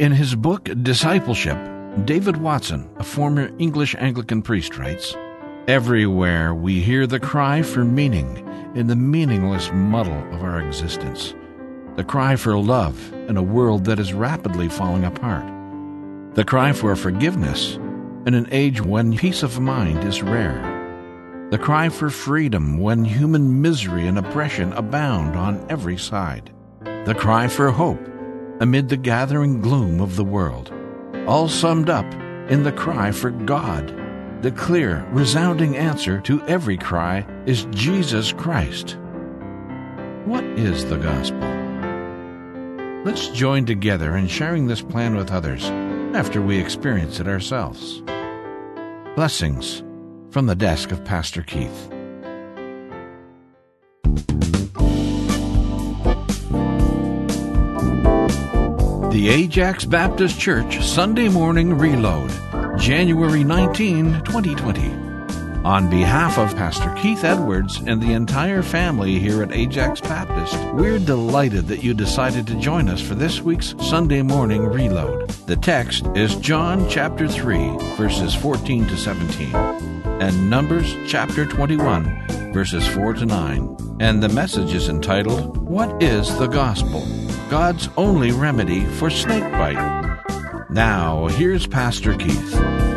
In his book, Discipleship, David Watson, a former English Anglican priest, writes, "Everywhere we hear the cry for meaning in the meaningless muddle of our existence. The cry for love in a world that is rapidly falling apart. The cry for forgiveness in an age when peace of mind is rare. The cry for freedom when human misery and oppression abound on every side. The cry for hope amid the gathering gloom of the world. All summed up in the cry for God. The clear, resounding answer to every cry is Jesus Christ." What is the gospel? Let's join together in sharing this plan with others after we experience it ourselves. Blessings from the desk of Pastor Keith. The Ajax Baptist Church Sunday Morning Reload, January 19, 2020. On behalf of Pastor Keith Edwards and the entire family here at Ajax Baptist, we're delighted that you decided to join us for this week's Sunday Morning Reload. The text is John chapter 3, verses 14 to 17, and Numbers chapter 21, verses 4 to 9. And the message is entitled, "What is the Gospel? God's only remedy for snakebite." Now, here's Pastor Keith.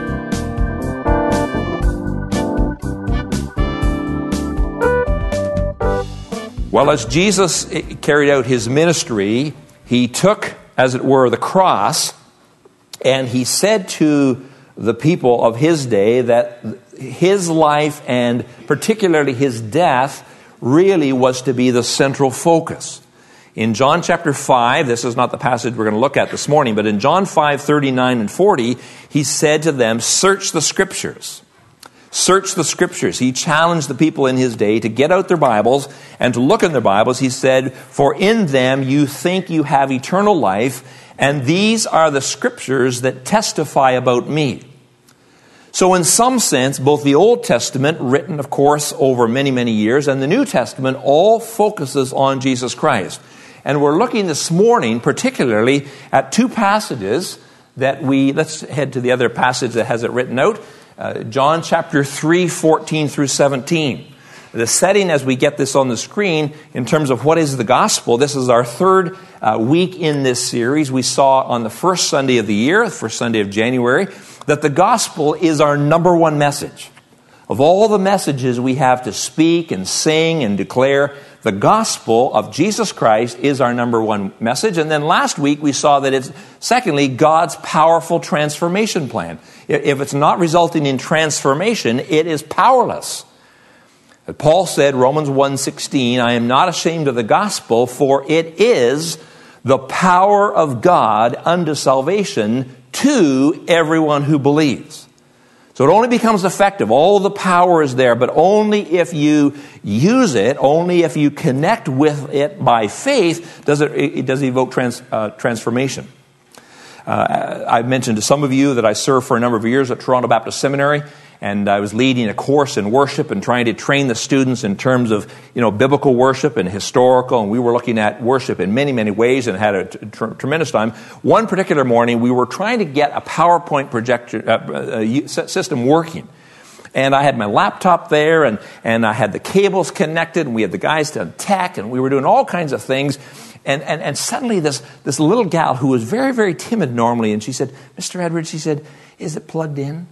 Well, as Jesus carried out his ministry, he took, as it were, the cross, and he said to the people of his day that his life, and particularly his death, really was to be the central focus. In John chapter 5, this is not the passage we're going to look at this morning, but in John 5, 39 and 40, he said to them, "Search the Scriptures." Search the Scriptures. He challenged the people in his day to get out their Bibles and to look in their Bibles. He said, "For in them you think you have eternal life, and these are the Scriptures that testify about me." So in some sense, both the Old Testament, written, of course, over many, many years, and the New Testament all focuses on Jesus Christ. And we're looking this morning particularly at two passages that let's head to the other passage that has it written out. John chapter 3, 14 through 17. The setting as we get this on the screen in terms of what is the gospel, this is our third week in this series. We saw on the first Sunday of the year, the first Sunday of January, that the gospel is our number one message. Of all the messages we have to speak and sing and declare, the gospel of Jesus Christ is our number one message. And then last week we saw that it's, secondly, God's powerful transformation plan. If it's not resulting in transformation, it is powerless. Paul said, Romans 1:16, "I am not ashamed of the gospel, for it is the power of God unto salvation to everyone who believes." So it only becomes effective. All the power is there, but only if you use it, only if you connect with it by faith, does it evoke transformation. I've mentioned to some of you that I served for a number of years at Toronto Baptist Seminary, and I was leading a course in worship and trying to train the students in terms of, biblical worship and historical, and we were looking at worship in many, many ways and had a tremendous time. One particular morning, we were trying to get a PowerPoint projector system working. And I had my laptop there, and I had the cables connected, and we had the guys to tech, and we were doing all kinds of things. And suddenly this little gal who was very, very timid normally, and she said, "Mr. Edwards," she said, "is it plugged in?"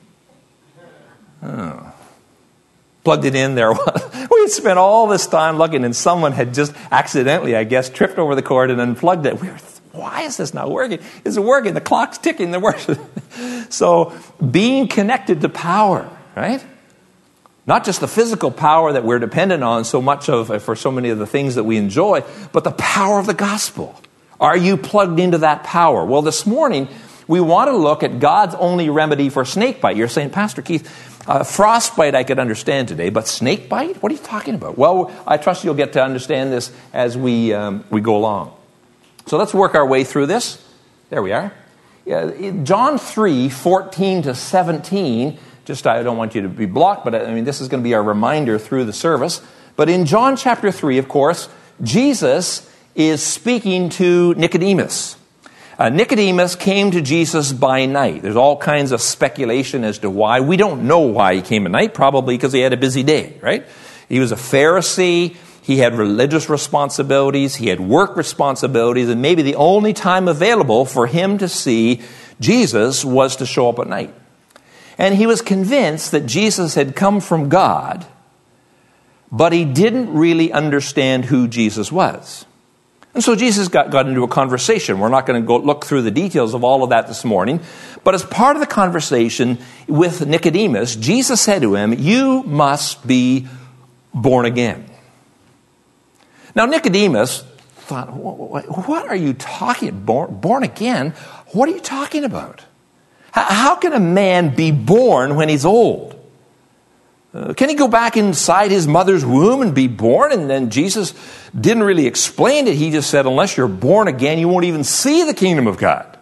Oh. Plugged it in there. We had spent all this time looking, and someone had just accidentally, I guess, tripped over the cord and unplugged it. Why is this not working? Is it working? The clock's ticking. So being connected to power, right? Not just the physical power that we're dependent on so much of for so many of the things that we enjoy, but the power of the gospel. Are you plugged into that power? Well, this morning, we want to look at God's only remedy for snakebite. You're saying, Pastor Keith, frostbite I could understand today, but snakebite? What are you talking about? Well, I trust you'll get to understand this as we go along. So let's work our way through this. There we are. John 3, 14 to 17. I don't want you to be blocked, but this is going to be our reminder through the service. But in John chapter 3, of course, Jesus is speaking to Nicodemus. Nicodemus came to Jesus by night. There's all kinds of speculation as to why. We don't know why he came at night, probably because he had a busy day, right? He was a Pharisee. He had religious responsibilities. He had work responsibilities. And maybe the only time available for him to see Jesus was to show up at night. And he was convinced that Jesus had come from God, but he didn't really understand who Jesus was. And so Jesus got into a conversation. We're not going to go look through the details of all of that this morning. But as part of the conversation with Nicodemus, Jesus said to him, "You must be born again." Now Nicodemus thought, what are you talking about? Born again? What are you talking about? How can a man be born when he's old? Can he go back inside his mother's womb and be born? And then Jesus didn't really explain it. He just said, unless you're born again, you won't even see the kingdom of God.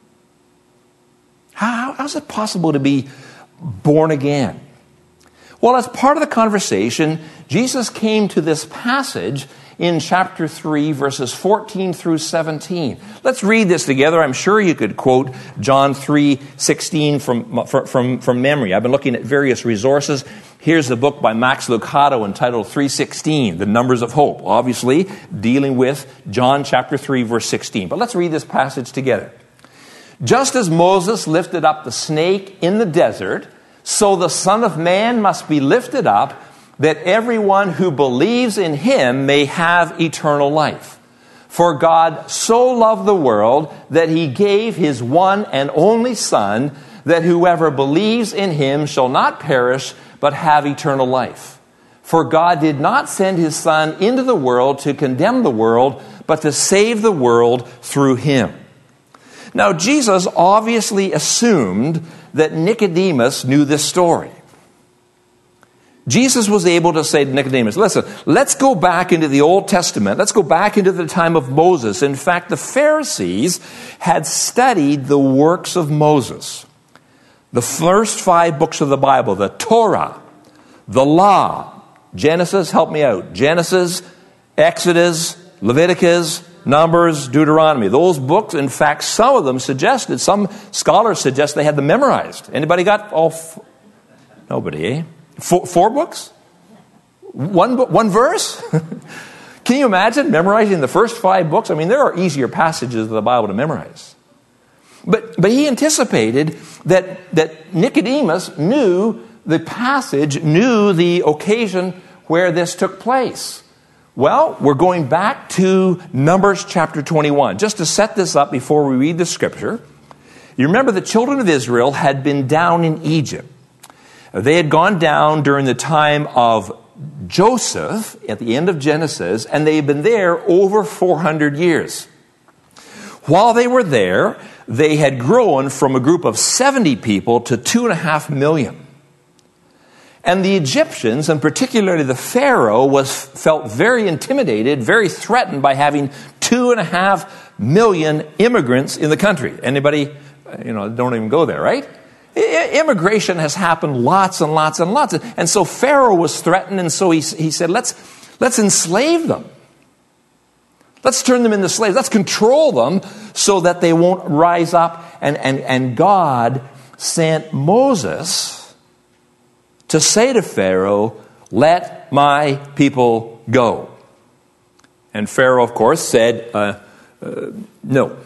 How's it possible to be born again? Well, as part of the conversation, Jesus came to this passage in chapter 3, verses 14 through 17. Let's read this together. I'm sure you could quote John 3:16 from memory. I've been looking at various resources. Here's the book by Max Lucado entitled 3:16, The Numbers of Hope, obviously dealing with John chapter 3, verse 16. But let's read this passage together. Just as Moses lifted up the snake in the desert, so the Son of Man must be lifted up, that everyone who believes in him may have eternal life. For God so loved the world that he gave his one and only Son, that whoever believes in him shall not perish, but have eternal life. For God did not send his Son into the world to condemn the world, but to save the world through him. Now, Jesus obviously assumed that Nicodemus knew this story. Jesus was able to say to Nicodemus, listen, let's go back into the Old Testament. Let's go back into the time of Moses. In fact, the Pharisees had studied the works of Moses. The first 5 books of the Bible, the Torah, the Law, Genesis, help me out, Genesis, Exodus, Leviticus, Numbers, Deuteronomy. Those books, in fact, some of them suggested, some scholars suggest they had them memorized. Anybody got all? Nobody, eh? 4 books? One verse? Can you imagine memorizing the first 5 books? I mean, there are easier passages of the Bible to memorize. But he anticipated that Nicodemus knew the passage, knew the occasion where this took place. Well, we're going back to Numbers chapter 21. Just to set this up before we read the scripture, you remember the children of Israel had been down in Egypt. They had gone down during the time of Joseph at the end of Genesis, and they had been there over 400 years. While they were there, they had grown from a group of 70 people to 2.5 million. And the Egyptians, and particularly the Pharaoh, felt very intimidated, very threatened by having 2.5 million immigrants in the country. Anybody, don't even go there, right? Immigration has happened lots and lots and lots. And so Pharaoh was threatened, and so he said, let's enslave them. Let's turn them into slaves. Let's control them so that they won't rise up. And God sent Moses to say to Pharaoh, let my people go. And Pharaoh, of course, said, no.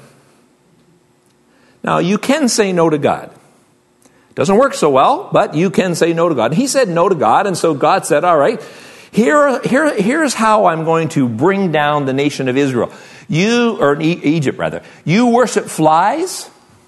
Now, you can say no to God. Doesn't work so well, but you can say no to God. He said no to God, and so God said, all right, here's how I'm going to bring down the nation of Israel. Egypt rather. You worship flies?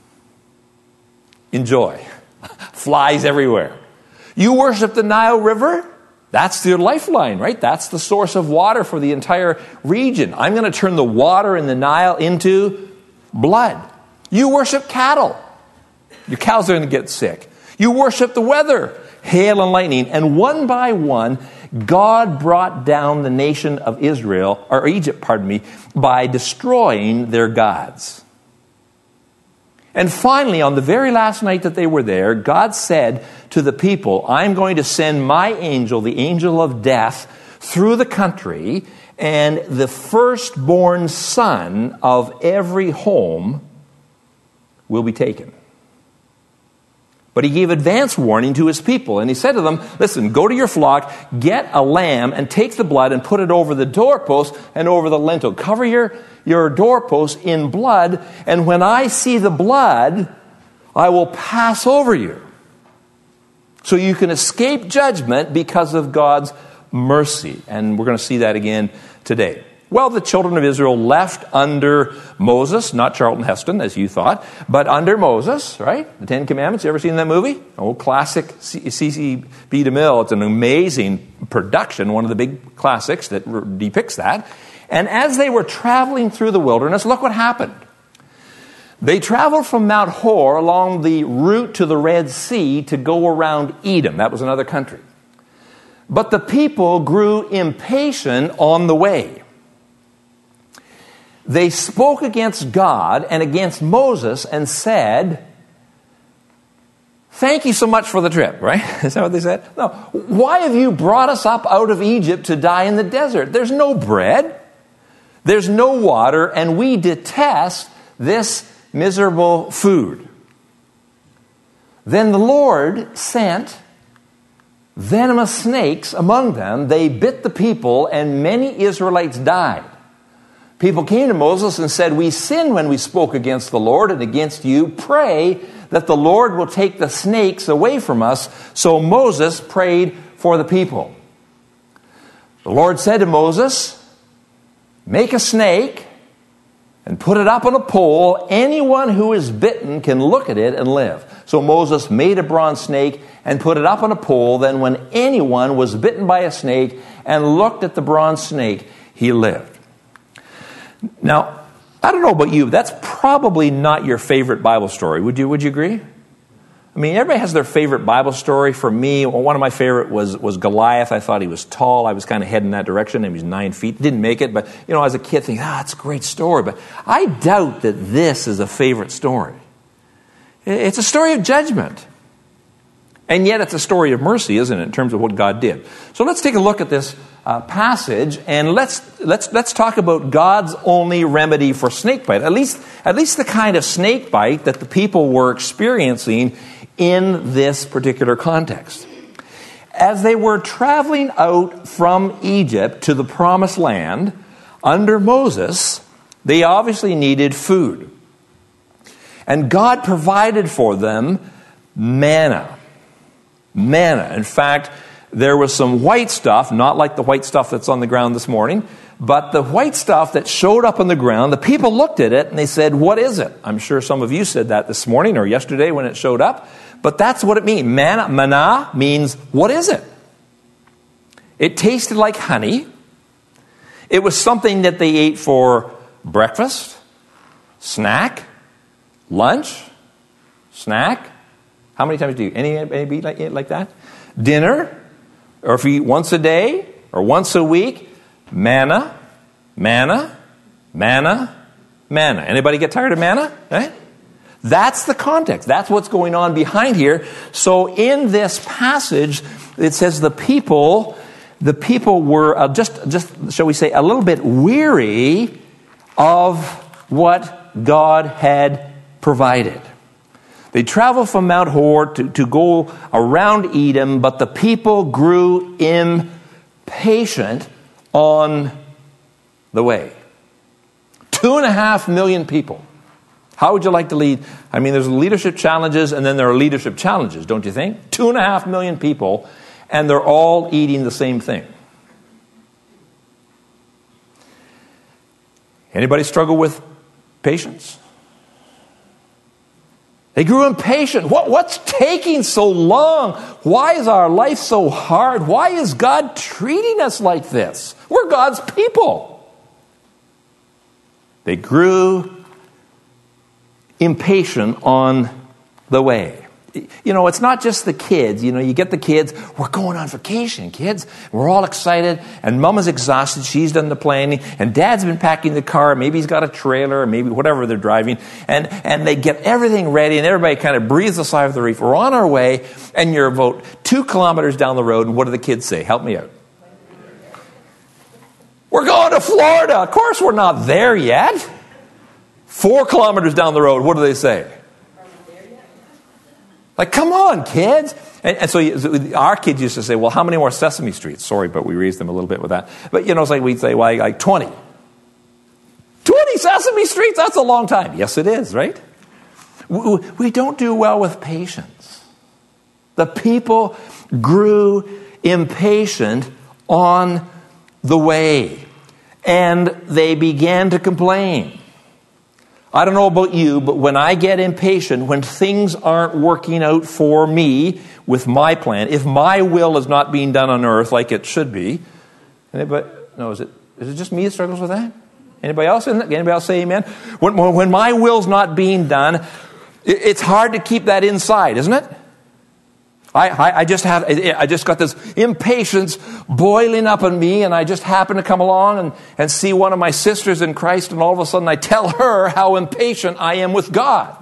Enjoy. Flies everywhere. You worship the Nile River? That's your lifeline, right? That's the source of water for the entire region. I'm going to turn the water in the Nile into blood. You worship cattle. Your cows are going to get sick. You worship the weather, hail and lightning. And one by one, God brought down the nation of Egypt, by destroying their gods. And finally, on the very last night that they were there, God said to the people, I'm going to send my angel, the angel of death, through the country, and the firstborn son of every home will be taken. But he gave advance warning to his people, and he said to them, listen, go to your flock, get a lamb, and take the blood and put it over the doorpost and over the lintel. Cover your doorpost in blood, and when I see the blood, I will pass over you. So you can escape judgment because of God's mercy. And we're going to see that again today. Well, the children of Israel left under Moses, not Charlton Heston, as you thought, but under Moses, right? The Ten Commandments. You ever seen that movie? Old classic C.C. B. DeMille. It's an amazing production, one of the big classics that depicts that. And as they were traveling through the wilderness, look what happened. They traveled from Mount Hor along the route to the Red Sea to go around Edom. That was another country. But the people grew impatient on the way. They spoke against God and against Moses and said, thank you so much for the trip, right? Is that what they said? No. Why have you brought us up out of Egypt to die in the desert? There's no bread. There's no water, and we detest this miserable food. Then the Lord sent venomous snakes among them. They bit the people, and many Israelites died. People came to Moses and said, we sinned when we spoke against the Lord and against you. Pray that the Lord will take the snakes away from us. So Moses prayed for the people. The Lord said to Moses, make a snake and put it up on a pole. Anyone who is bitten can look at it and live. So Moses made a bronze snake and put it up on a pole. Then when anyone was bitten by a snake and looked at the bronze snake, he lived. Now, I don't know about you, that's probably not your favorite Bible story. Would you agree? I mean, everybody has their favorite Bible story. For me, one of my favorite was Goliath. I thought he was tall. I was kind of heading that direction. He was 9 feet. Didn't make it, but, as a kid, think, it's a great story. But I doubt that this is a favorite story. It's a story of judgment. And yet it's a story of mercy, isn't it, in terms of what God did. So let's take a look at this passage, and let's talk about God's only remedy for snakebite. At least the kind of snakebite that the people were experiencing in this particular context. As they were traveling out from Egypt to the promised land under Moses, they obviously needed food. And God provided for them manna. In fact, there was some white stuff, not like the white stuff that's on the ground this morning, but the white stuff that showed up on the ground. The people looked at it and they said, what is it? I'm sure some of you said that this morning or yesterday when it showed up, but that's what it means. Manna means, what is it? It tasted like honey. It was something that they ate for breakfast, snack, lunch, snack. How many times do you eat like that? Dinner, or if you eat once a day or once a week, manna. Anybody get tired of manna? Right? That's the context. That's what's going on behind here. So in this passage, it says the people were just shall we say, a little bit weary of what God had provided. They traveled from Mount Hor to go around Edom, but the people grew impatient on the way. 2.5 million people. How would you like to lead? I mean, there's leadership challenges, and then there are leadership challenges, don't you think? 2.5 million people, and they're all eating the same thing. Anybody struggle with patience? They grew impatient. What's taking so long? Why is our life so hard? Why is God treating us like this? We're God's people. They grew impatient on the way. It's not just the kids. You get the kids, we're going on vacation, kids. We're all excited, and Mama's exhausted. She's done the planning, and Dad's been packing the car. Maybe he's got a trailer, or maybe whatever they're driving. And they get everything ready, and everybody kind of breathes a sigh of relief. We're on our way, and you're about 2 kilometers down the road, and what do the kids say? Help me out. We're going to Florida. Of course we're not there yet. 4 kilometers down the road, what do they say? Like, come on, kids. And so our kids used to say, well, how many more Sesame Streets? Sorry, but we raised them a little bit with that. But, it's like we'd say, well, like 20. 20 Sesame Streets? That's a long time. Yes, it is, right? We don't do well with patience. The people grew impatient on the way, and they began to complain. I don't know about you, but when I get impatient, when things aren't working out for me with my plan, if my will is not being done on earth like it should be, is it just me that struggles with that? Anybody else? Anybody else say amen? When my will's not being done, it's hard to keep that inside, isn't it? I just got this impatience boiling up in me, and I just happen to come along and see one of my sisters in Christ, and all of a sudden I tell her how impatient I am with God.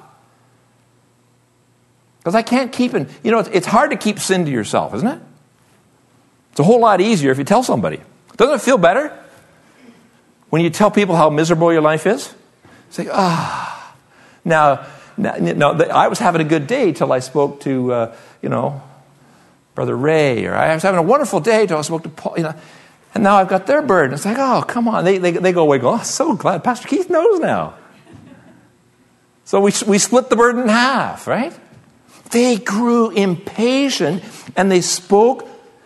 Because I can't keep it. It's hard to keep sin to yourself, isn't it? It's a whole lot easier if you tell somebody. Doesn't it feel better when you tell people how miserable your life is? Say, Now, I was having a good day till I spoke to, Brother Ray, or I was having a wonderful day till I spoke to Paul, and now I've got their burden. It's like, oh, come on. They go away, go, oh, so glad Pastor Keith knows now. So we split the burden in half, right? They grew impatient, and they spoke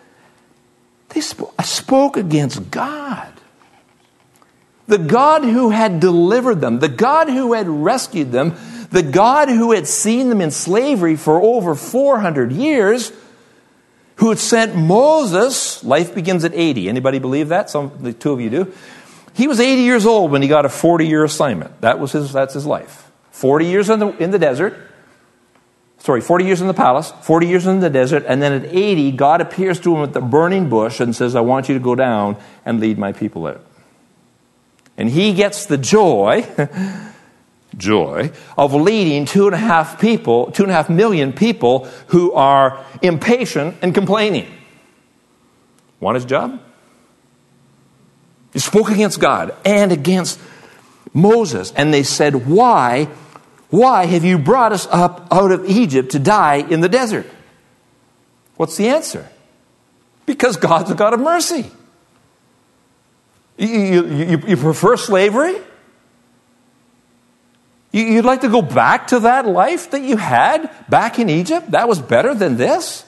against God. The God who had delivered them, the God who had rescued them, the God who had seen them in slavery for over 400 years, who had sent Moses. Life begins at 80. Anybody believe that? The two of you do. He was 80 years old when he got a 40-year assignment. That's his life. 40 years in the desert. 40 years in the palace, 40 years in the desert, and then at 80, God appears to him at the burning bush and says, I want you to go down and lead my people out. And he gets the joy of leading 2.5 million people who are impatient and complaining. Want his job? He spoke against God and against Moses. And they said, Why have you brought us up out of Egypt to die in the desert? What's the answer? Because God's a God of mercy. You prefer slavery? You'd like to go back to that life that you had back in Egypt? That was better than this?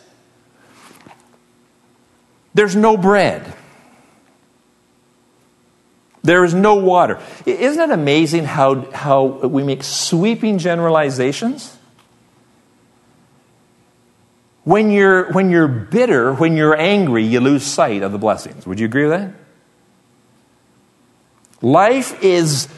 There's no bread. There is no water. Isn't it amazing how we make sweeping generalizations? When you're bitter, when you're angry, you lose sight of the blessings. Would you agree with that? Life is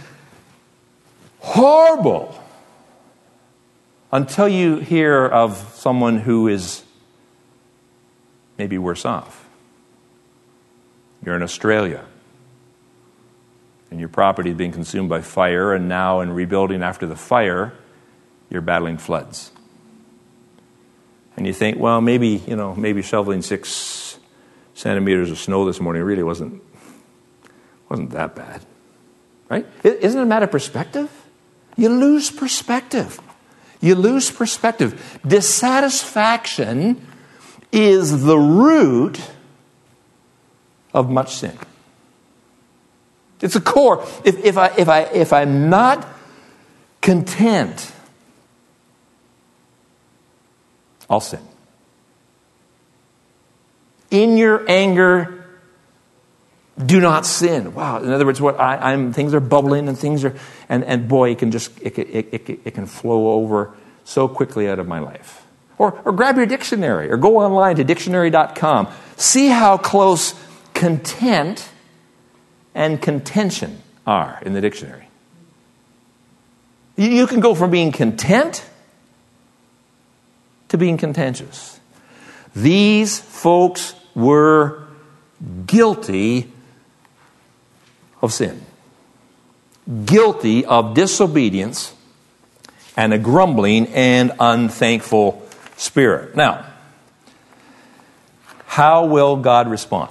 horrible until you hear of someone who is maybe worse off. You're in Australia, and your property is being consumed by fire, and now in rebuilding after the fire, you're battling floods. And you think, well, maybe shoveling 6 centimeters of snow this morning really wasn't that bad. Right? Isn't it a matter of perspective? You lose perspective. Dissatisfaction is the root of much sin. It's a core. If I'm not content, I'll sin. In your anger, do not sin. Wow. In other words, things are bubbling and things are, and boy, it can flow over so quickly out of my life. Or grab your dictionary or go online to dictionary.com. See how close content and contention are in the dictionary. You can go from being content to being contentious. These folks were guilty of sin, guilty of disobedience and a grumbling and unthankful spirit. Now, how will God respond?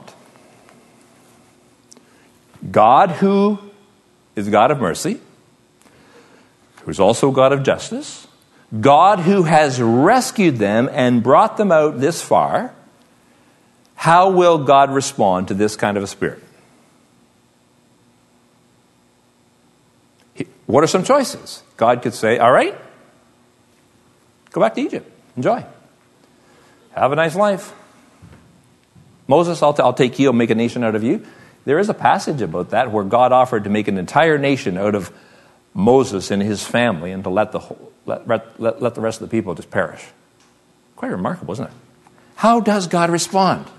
God, who is God of mercy, who is also God of justice, God who has rescued them and brought them out this far, how will God respond to this kind of a spirit? What are some choices? God could say, all right, go back to Egypt. Enjoy. Have a nice life. Moses, I'll take you, I'll make a nation out of you. There is a passage about that where God offered to make an entire nation out of Moses and his family and to let the rest of the people just perish. Quite remarkable, isn't it? How does God respond?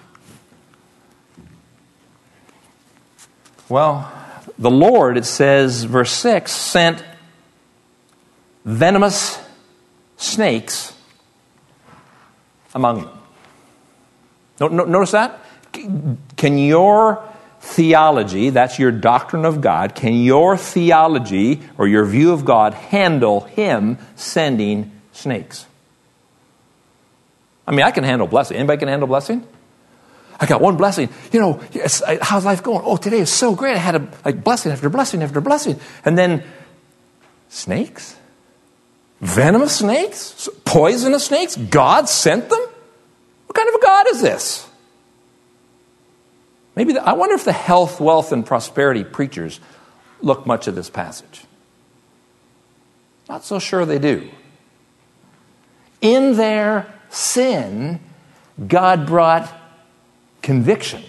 Well, the Lord, it says, verse 6, sent venomous snakes among them. Notice that? Can your theology, that's your doctrine of God, can your theology or your view of God handle Him sending snakes? I mean, I can handle blessing. Anybody can handle blessing? I got one blessing. How's life going? Oh, today is so great. I had a blessing after blessing after blessing. And then snakes? Venomous snakes? Poisonous snakes? God sent them? What kind of a God is this? I wonder if the health, wealth, and prosperity preachers look much at this passage. Not so sure they do. In their sin, God brought conviction.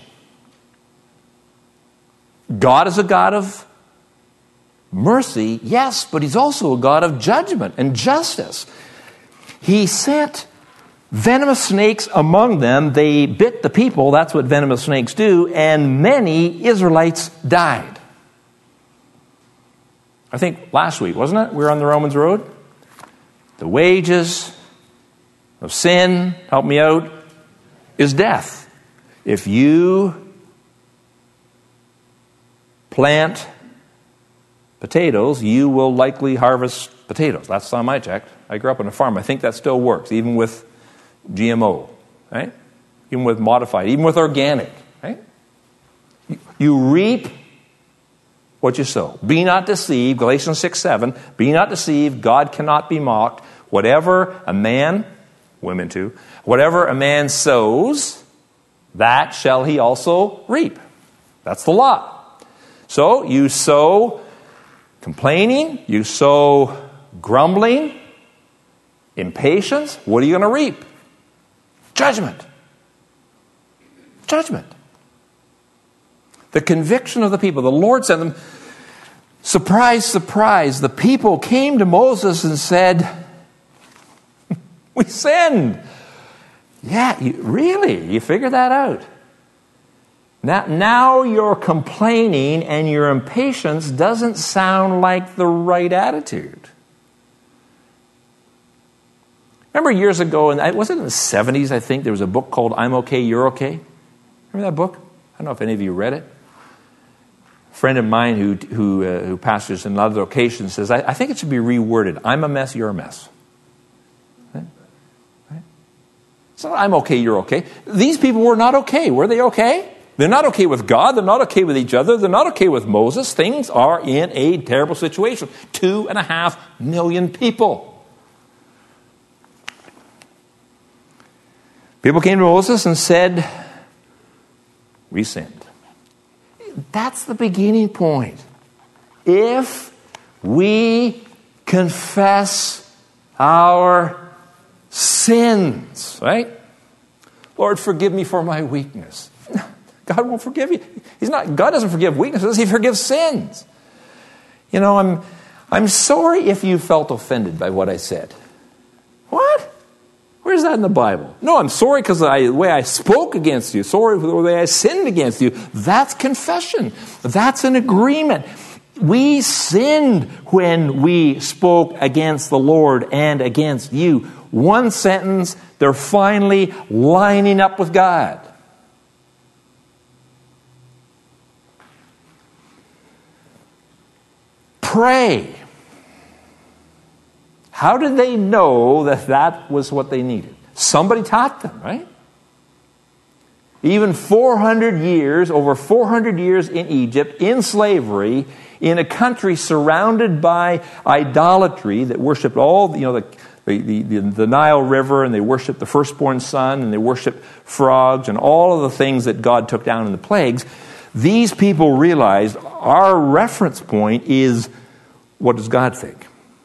God is a God of mercy, yes, but He's also a God of judgment and justice. He sent venomous snakes among them. They bit the people. That's what venomous snakes do. And many Israelites died. I think last week, wasn't it? We were on the Romans road. The wages of sin, help me out, is death. If you plant potatoes, you will likely harvest potatoes. Last time I checked. I grew up on a farm. I think that still works, even with GMO, right? Even with modified, even with organic, right? You reap what you sow. Be not deceived, Galatians 6:7. Be not deceived, God cannot be mocked. Whatever a man, women too, whatever a man sows, that shall he also reap. That's the law. So you sow complaining, you sow grumbling, impatience. What are you going to reap? Judgment. Judgment. The conviction of the people. The Lord sent them. Surprise, surprise. The people came to Moses and said, we sinned. Yeah, really? You figured that out? Now your complaining and your impatience doesn't sound like the right attitude. Remember years ago, and was it in the 70s, I think, there was a book called I'm Okay, You're Okay? Remember that book? I don't know if any of you read it. A friend of mine who pastors in other locations says, I think it should be reworded. I'm a mess, you're a mess. Right? So I'm okay, you're okay. These people were not okay. Were they okay? They're not okay with God. They're not okay with each other. They're not okay with Moses. Things are in a terrible situation. 2.5 million people. People came to Moses and said, we sinned. That's the beginning point. If we confess our sins, right? Lord, forgive me for my weakness. God won't forgive you. God doesn't forgive weaknesses. He forgives sins. I'm sorry if you felt offended by what I said. What? Where's that in the Bible? No, I'm sorry because the way I spoke against you. Sorry for the way I sinned against you. That's confession. That's an agreement. We sinned when we spoke against the Lord and against you. One sentence, they're finally lining up with God. Pray. How did they know that was what they needed? Somebody taught them, right? Even 400 years, over 400 years in Egypt, in slavery, in a country surrounded by idolatry that worshipped all, the the Nile River, and they worshiped the firstborn son, and they worshiped frogs, and all of the things that God took down in the plagues, these people realized our reference point is, what does God think?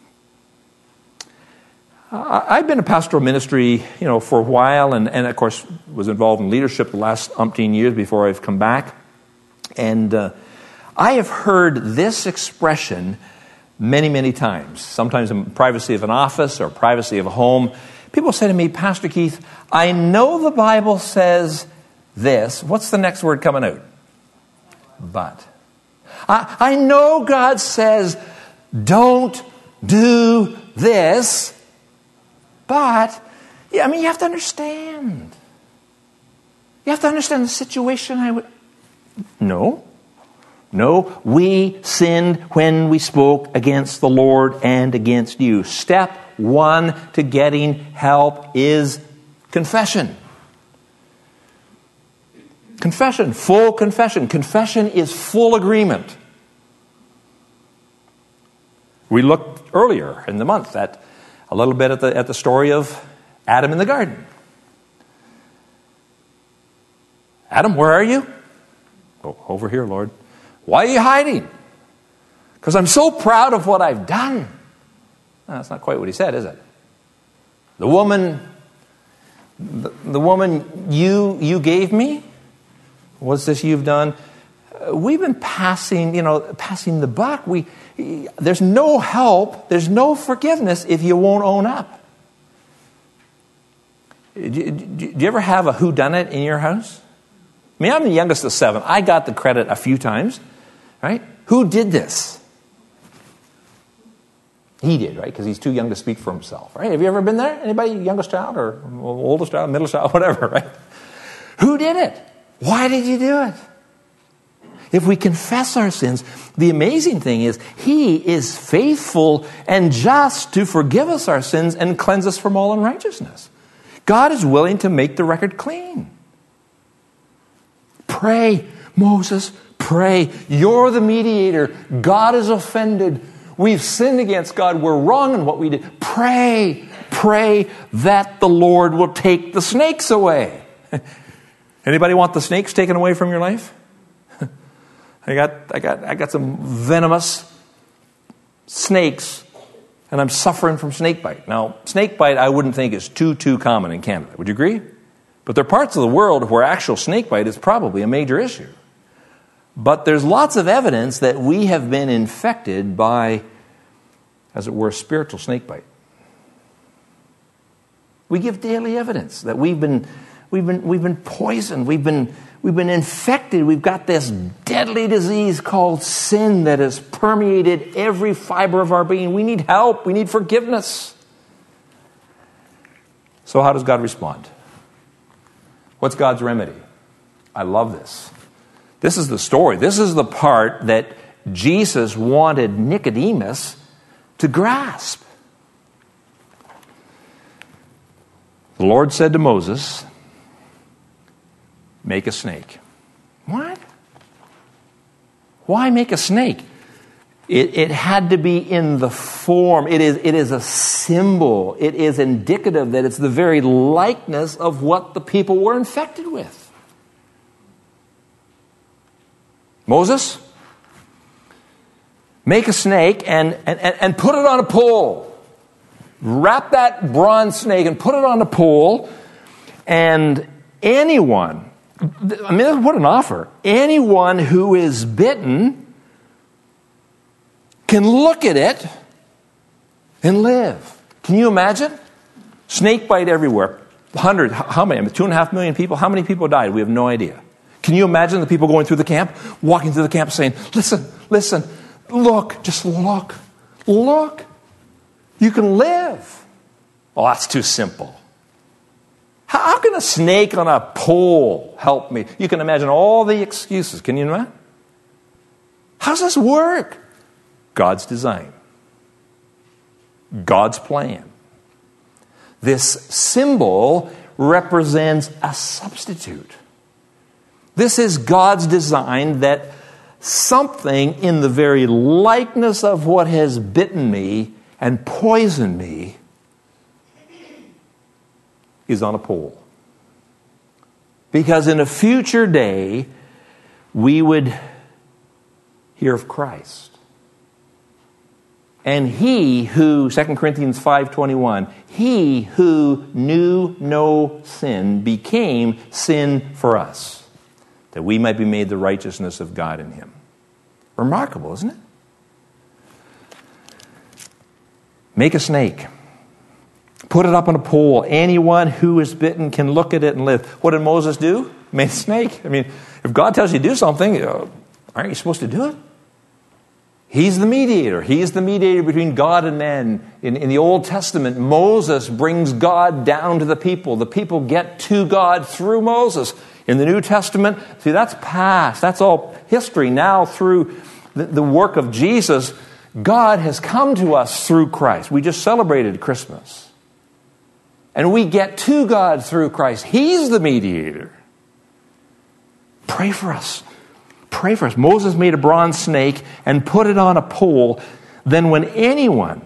I've been in pastoral ministry, for a while, and of course was involved in leadership the last umpteen years before I've come back. And I have heard this expression many, many times, sometimes in privacy of an office or privacy of a home. People say to me, Pastor Keith, I know the Bible says this. What's the next word coming out? But. I know God says, don't do this. But, you have to understand. You have to understand the situation. No, we sinned when we spoke against the Lord and against you. Step one to getting help is confession. Confession, full confession. Confession is full agreement. We looked earlier in the month at a little bit at the story of Adam in the garden. Adam, where are you? Oh, over here, Lord. Why are you hiding? Because I'm so proud of what I've done. No, that's not quite what he said, is it? The woman you gave me, what's this you've done? We've been passing the buck. There's no help, there's no forgiveness if you won't own up. Do you ever have a whodunit in your house? I'm the youngest of 7. I got the credit a few times, right? Who did this? He did, right? Because he's too young to speak for himself, right? Have you ever been there? Anybody, youngest child or oldest child, middle child, whatever, right? Who did it? Why did you do it? If we confess our sins, the amazing thing is He is faithful and just to forgive us our sins and cleanse us from all unrighteousness. God is willing to make the record clean. Pray, Moses, pray. You're the mediator. God is offended. We've sinned against God. We're wrong in what we did. Pray that the Lord will take the snakes away. Anybody want the snakes taken away from your life? I got some venomous snakes, and I'm suffering from snake bite. Now, snake bite I wouldn't think is too common in Canada. Would you agree? But there are parts of the world where actual snake bite is probably a major issue. But there's lots of evidence that we have been infected by, as it were, spiritual snake bite. We give daily evidence that we've been poisoned. We've been infected. We've got this deadly disease called sin that has permeated every fiber of our being. We need help. We need forgiveness. So how does God respond? What's God's remedy? I love this. This is the story. This is the part that Jesus wanted Nicodemus to grasp. The Lord said to Moses, make a snake. What? Why make a snake? It had to be in the form. It is a symbol. It is indicative that it's the very likeness of what the people were infected with. Moses, make a snake and put it on a pole. Wrap that bronze snake and put it on a pole, and anyone, what an offer. Anyone who is bitten can look at it and live. Can you imagine? Snake bite everywhere. How many? 2.5 million people? How many people died? We have no idea. Can you imagine the people going through the camp, walking through the camp saying, listen, look, just look. You can live. Oh, that's too simple. How can a snake on a pole help me? You can imagine all the excuses. Can you imagine? How does this work? God's design. God's plan. This symbol represents a substitute. This is God's design that something in the very likeness of what has bitten me and poisoned me is on a pole. Because in a future day, we would hear of Christ. And he who, 2 Corinthians 5:21, he who knew no sin became sin for us, that we might be made the righteousness of God in him. Remarkable, isn't it? Make a snake. Put it up on a pole. Anyone who is bitten can look at it and live. What did Moses do? Made a snake. I mean, if God tells you to do something, aren't you supposed to do it? He's the mediator. He's the mediator between God and man. In the Old Testament, Moses brings God down to the people. The people get to God through Moses. In the New Testament, see, that's past. That's all history. Now, through the work of Jesus, God has come to us through Christ. We just celebrated Christmas. And we get to God through Christ. He's the mediator. Pray for us. Pray for us. Moses made a bronze snake and put it on a pole. Then when anyone,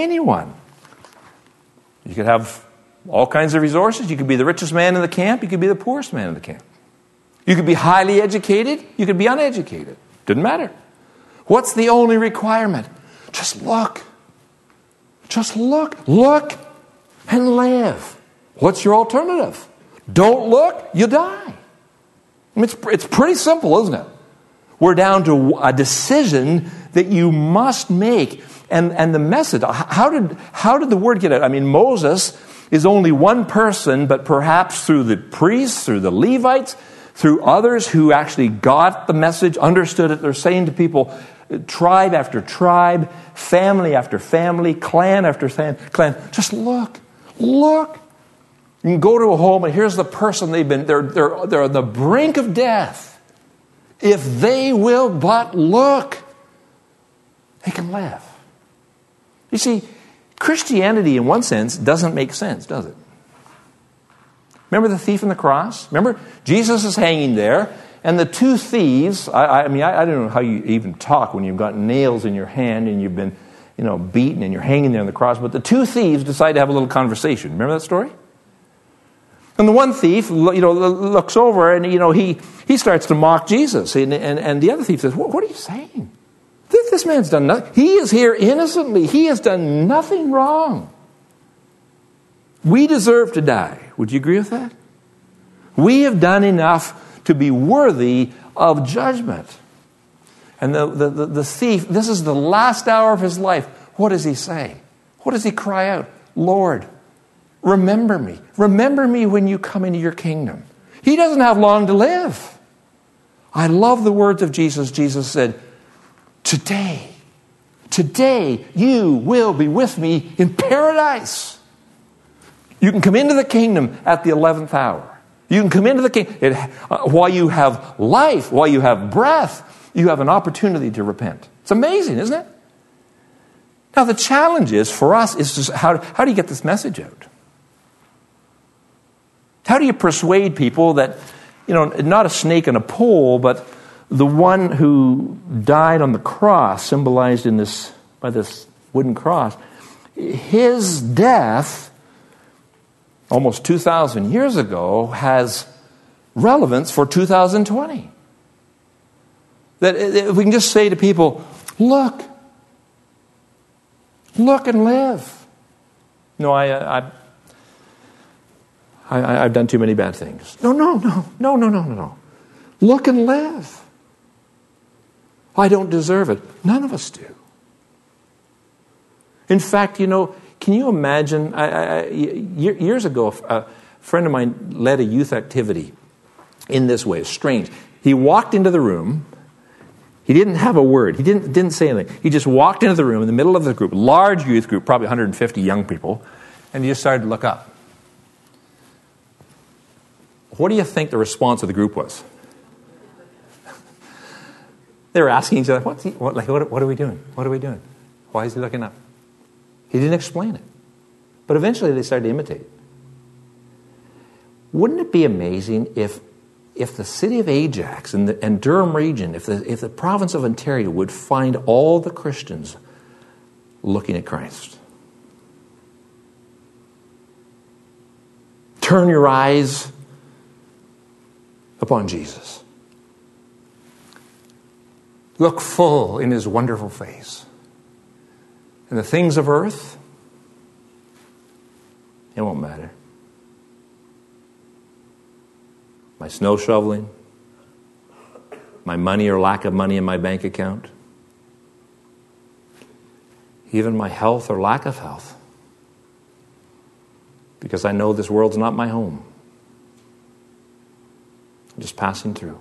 you could have all kinds of resources. You could be the richest man in the camp. You could be the poorest man in the camp. You could be highly educated. You could be uneducated. Didn't matter. What's the only requirement? Just look. Just look. Look and live. What's your alternative? Don't look, you die. I mean, it's pretty simple, isn't it? We're down to a decision that you must make. And the message, how did the word get out? I mean, Moses is only one person, but perhaps through the priests, through the Levites, through others who actually got the message, understood it. They're saying to people, tribe after tribe, family after family, clan after clan, just look. Look. You can go to a home and here's the person they're on the brink of death. If they will but look, they can live. You see, Christianity in one sense doesn't make sense, does it? Remember the thief on the cross? Remember, Jesus is hanging there, and the two thieves, I don't know how you even talk when you've got nails in your hand and you've been, beaten and you're hanging there on the cross, but the two thieves decide to have a little conversation. Remember that story? And the one thief, looks over and, he starts to mock Jesus. And the other thief says, what are you saying? This man's done nothing. He is here innocently. He has done nothing wrong. We deserve to die. Would you agree with that? We have done enough to be worthy of judgment. And the thief, this is the last hour of his life. What does he say? What does he cry out? Lord, remember me. Remember me when you come into your kingdom. He doesn't have long to live. I love the words of Jesus. Jesus said, today you will be with me in paradise. You can come into the kingdom at the 11th hour. You can come into the kingdom. While you have life, while you have breath, you have an opportunity to repent. It's amazing, isn't it? Now the challenge is for us is just how do you get this message out? How do you persuade people that, not a snake on a pole, but the one who died on the cross, symbolized by this wooden cross, his death, almost 2,000 years ago, has relevance for 2020. That if we can just say to people, look and live. No, I've done too many bad things. No. Look and live. I don't deserve it. None of us do. In fact, can you imagine, years ago, a friend of mine led a youth activity in this way. It's strange. He walked into the room. He didn't have a word. He didn't say anything. He just walked into the room in the middle of the group, large youth group, probably 150 young people, and he just started to look up. What do you think the response of the group was? They were asking each other, what are we doing? What are we doing? Why is he looking up? He didn't explain it. But eventually they started to imitate. Wouldn't it be amazing if the city of Ajax and Durham region, if the province of Ontario would find all the Christians looking at Christ? Turn your eyes upon Jesus. Look full in his wonderful face. And the things of earth, it won't matter. My snow shoveling, my money or lack of money in my bank account, even my health or lack of health, because I know this world's not my home. I'm just passing through.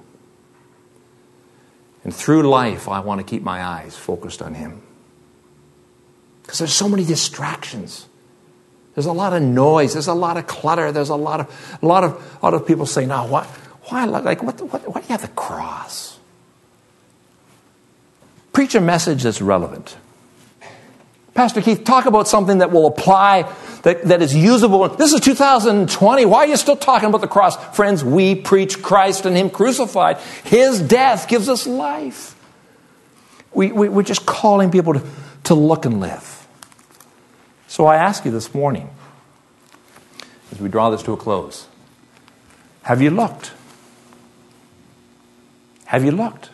And through life, I want to keep my eyes focused on him. Because there's so many distractions. There's a lot of noise. There's a lot of clutter. There's a lot of people saying, "No, why do you have the cross? Preach a message that's relevant. Pastor Keith, talk about something that will apply, that is usable. This is 2020. Why are you still talking about the cross?" Friends, we preach Christ and him crucified. His death gives us life. We're just calling people to look and live. So I ask you this morning, as we draw this to a close, have you looked? Have you looked?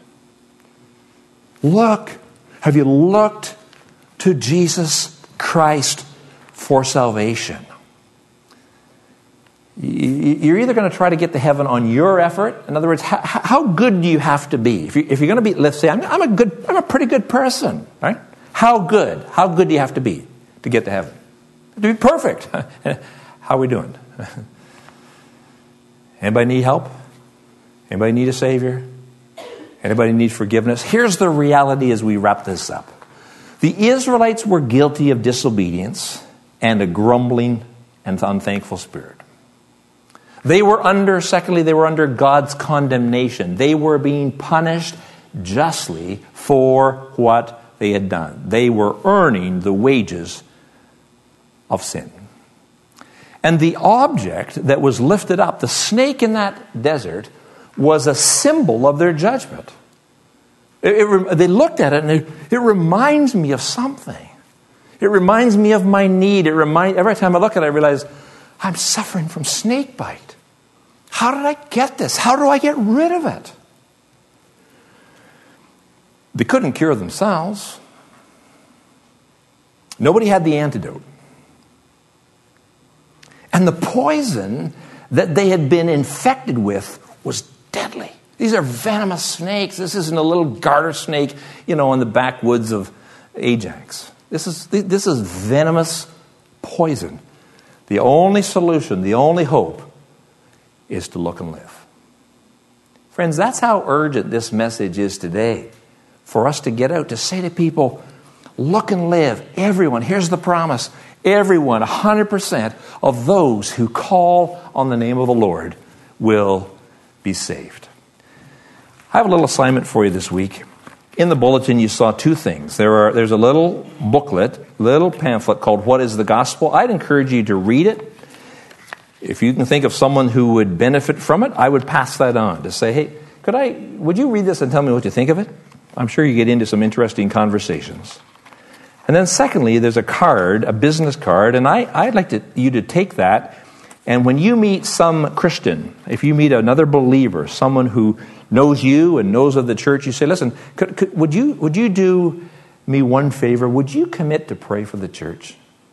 Look. Have you looked to Jesus Christ for salvation? You're either going to try to get to heaven on your effort. In other words, how good do you have to be? If you're going to be, let's say, I'm a pretty good person, right? How good? How good do you have to be to get to heaven? To be perfect. How are we doing? Anybody need help? Anybody need a Savior? Anybody need forgiveness? Here's the reality as we wrap this up. The Israelites were guilty of disobedience and a grumbling and unthankful spirit. They were under God's condemnation. They were being punished justly for what they had done. They were earning the wages of sin. And the object that was lifted up, the snake in that desert, was a symbol of their judgment. They looked at it and it reminds me of something. It reminds me of my need. Every time I look at it, I realize I'm suffering from snake bite. How did I get this? How do I get rid of it? They couldn't cure themselves. Nobody had the antidote. And the poison that they had been infected with was deadly. These are venomous snakes. This isn't a little garter snake, in the backwoods of Ajax. This is venomous poison. The only solution, the only hope, is to look and live. Friends, that's how urgent this message is today. For us to get out, to say to people, look and live. Everyone, here's the promise. Everyone, 100% of those who call on the name of the Lord will be saved. I have a little assignment for you this week. In the bulletin, you saw two things. There's a little booklet, little pamphlet called What is the Gospel? I'd encourage you to read it. If you can think of someone who would benefit from it, I would pass that on to say, hey, would you read this and tell me what you think of it? I'm sure you get into some interesting conversations. And then secondly, there's a card, a business card, and I'd like you to take that, and when you meet some Christian, if you meet another believer, someone who knows you and knows of the church, you say, listen, would you do me one favor? Would you commit to pray for the church?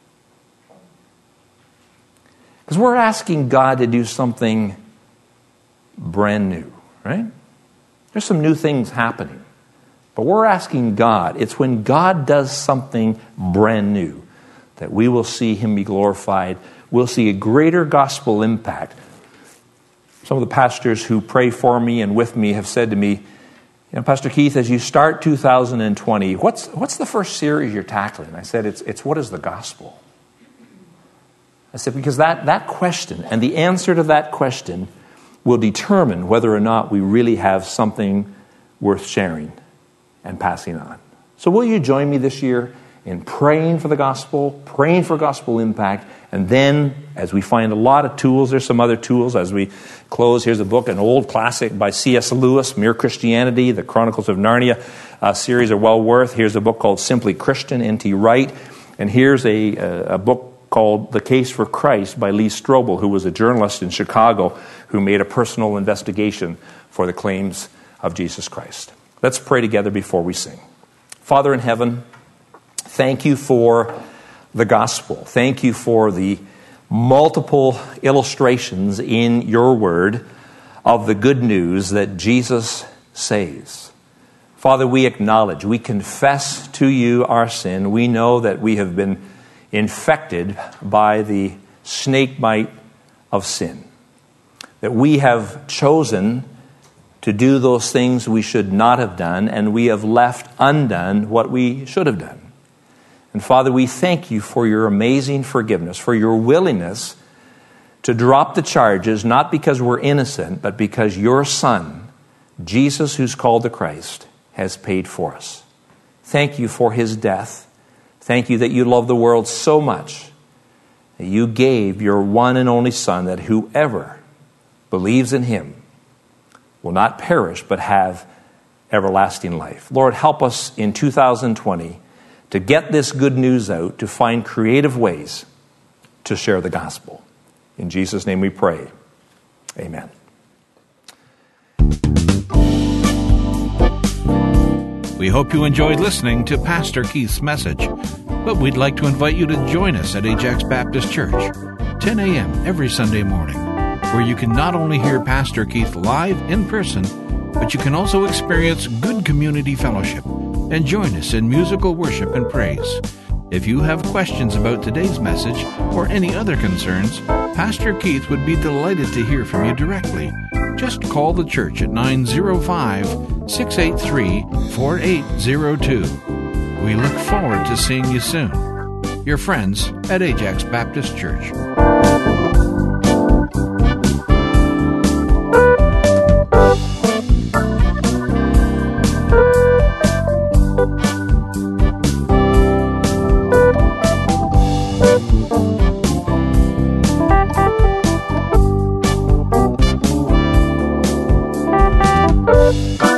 Because we're asking God to do something brand new, right? There's some new things happening. But we're asking God, it's when God does something brand new that we will see him be glorified. We'll see a greater gospel impact. Some of the pastors who pray for me and with me have said to me, Pastor Keith, as you start 2020, what's the first series you're tackling? I said, it's what is the gospel? I said, because that question and the answer to that question will determine whether or not we really have something worth sharing and passing on. So will you join me this year in praying for the gospel, praying for gospel impact, and then as we find a lot of tools, there's some other tools as we close. Here's a book, an old classic by C.S. Lewis, Mere Christianity, The Chronicles of Narnia series are well worth. Here's a book called Simply Christian, N.T. Wright. And here's a book called The Case for Christ by Lee Strobel, who was a journalist in Chicago who made a personal investigation for the claims of Jesus Christ. Let's pray together before we sing. Father in heaven, thank you for the gospel. Thank you for the multiple illustrations in your word of the good news that Jesus saves. Father, we acknowledge, we confess to you our sin. We know that we have been infected by the snake bite of sin, that we have chosen to do those things we should not have done, and we have left undone what we should have done. And Father, we thank you for your amazing forgiveness, for your willingness to drop the charges, not because we're innocent, but because your Son, Jesus, who's called the Christ, has paid for us. Thank you for his death. Thank you that you love the world so much that you gave your one and only Son, that whoever believes in him will not perish but have everlasting life. Lord, help us in 2020 to get this good news out, to find creative ways to share the gospel. In Jesus' name we pray. Amen. We hope you enjoyed listening to Pastor Keith's message, but we'd like to invite you to join us at Ajax Baptist Church, 10 a.m. every Sunday morning, where you can not only hear Pastor Keith live in person, but you can also experience good community fellowship and join us in musical worship and praise. If you have questions about today's message or any other concerns, Pastor Keith would be delighted to hear from you directly. Just call the church at 905-683-4802. We look forward to seeing you soon. Your friends at Ajax Baptist Church. Bye.